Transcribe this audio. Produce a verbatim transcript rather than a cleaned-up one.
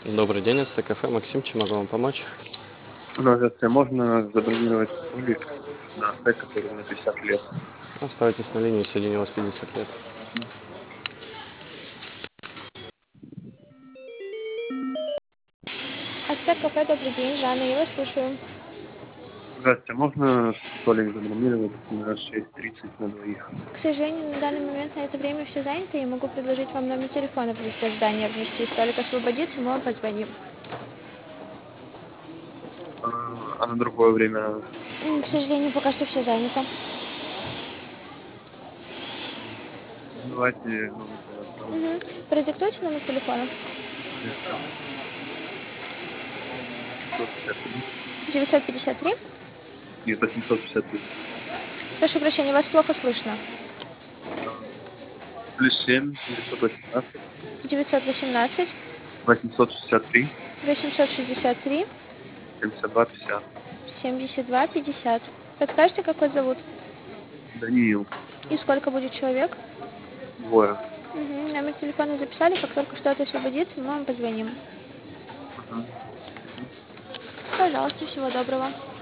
Добрый день, это кафе Максим, чем могу вам помочь? Здравствуйте, можно забронировать столик на стейк, который на пятьдесят лет? Оставайтесь на линии, соединю вас пятьдесят лет. Ацтек кафе, добрый день, Жанна, я вас слушаю. Здравствуйте, можно столик забронировать на шесть тридцать на двоих? К сожалению, на данный момент на это время все занято, я могу предложить вам номер телефона в листе ожидания внести. Столик освободится, мы вам позвоним. А, а на другое время? М, К сожалению, пока что все занято. Давайте номер телефона. Угу. Продиктуйте номер телефона. Это восемьсот пятьдесят три. девятьсот пятьдесят три. Нет, восемьсот пятьдесят три. Прошу прощения, вас плохо слышно. А, плюс семь, девятьсот восемнадцать, девятьсот восемнадцать. восемьсот шестьдесят три, восемьсот шестьдесят три. семьдесят два пятьдесят. семьдесят два пятьдесят. Подскажете, как вас зовут? Даниил, И сколько будет человек? двое. Угу. Номер телефона записали, как только что-то освободится, мы вам позвоним. Мгм. Пожалуйста, всего доброго.